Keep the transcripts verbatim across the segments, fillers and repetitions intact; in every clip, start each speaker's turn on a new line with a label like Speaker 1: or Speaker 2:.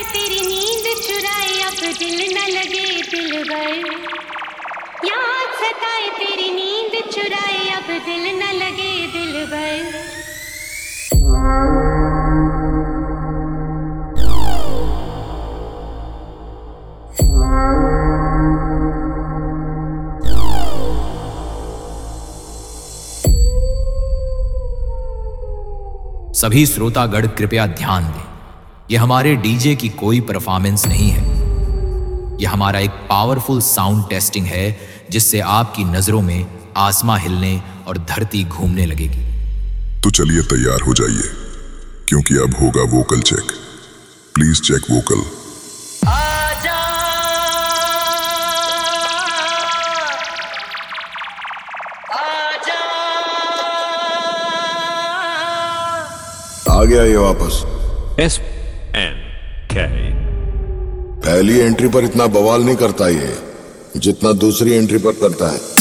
Speaker 1: तेरी नींद चुराए अब दिल न लगे दिल भर। याद सताए तेरी नींद चुराए अब दिल न लगे दिल भर।
Speaker 2: सभी श्रोतागण कृपया ध्यान दें, यह हमारे डीजे की कोई परफॉर्मेंस नहीं है। यह हमारा एक पावरफुल साउंड टेस्टिंग है जिससे आपकी नजरों में आसमां हिलने और धरती घूमने लगेगी।
Speaker 3: तो चलिए तैयार हो जाइए, क्योंकि अब होगा vocal check. Please check vocal.
Speaker 4: आ गया ये वापस।
Speaker 5: एस एन के
Speaker 4: पहली एंट्री पर इतना बवाल नहीं करता ये जितना दूसरी एंट्री पर करता है।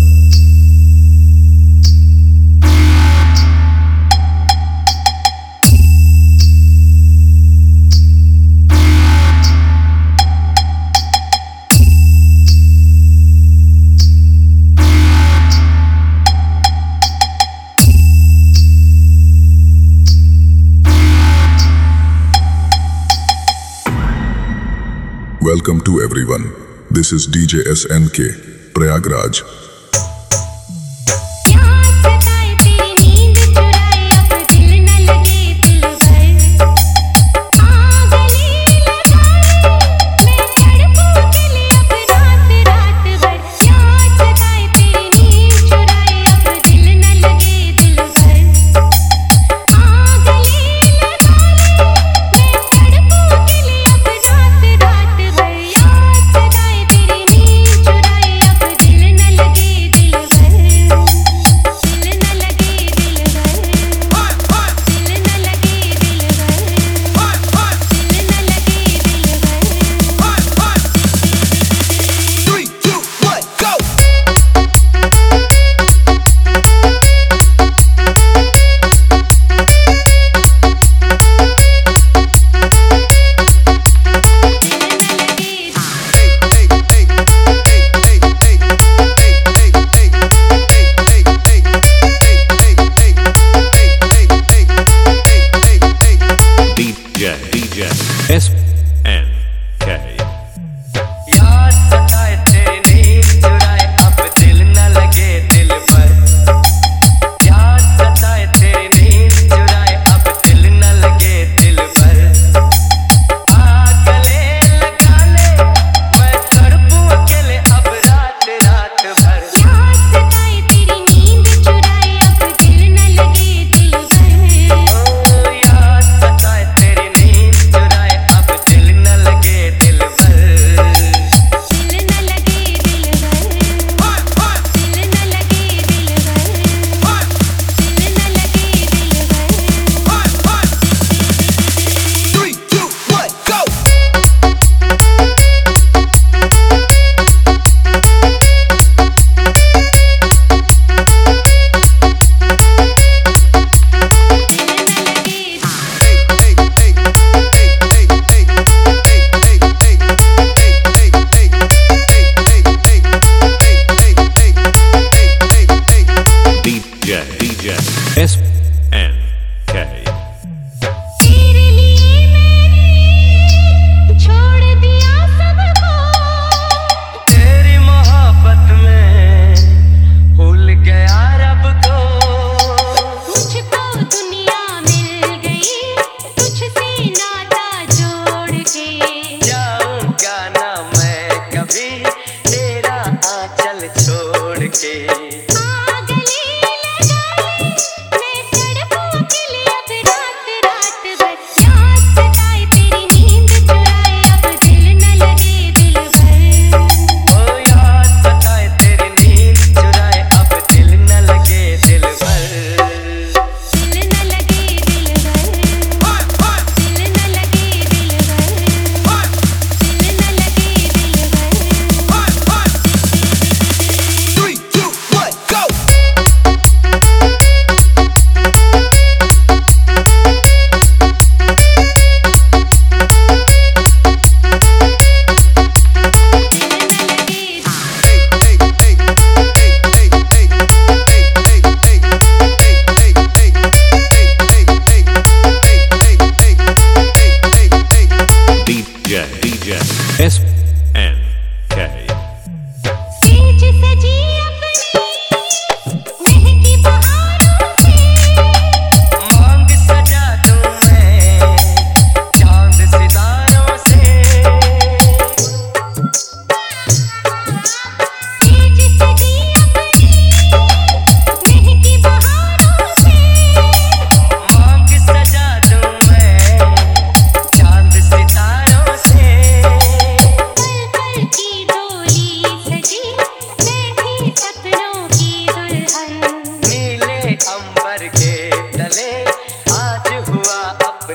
Speaker 3: Welcome to everyone. This is D J S N K, Prayagraj.
Speaker 1: लगे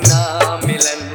Speaker 6: ना मिलन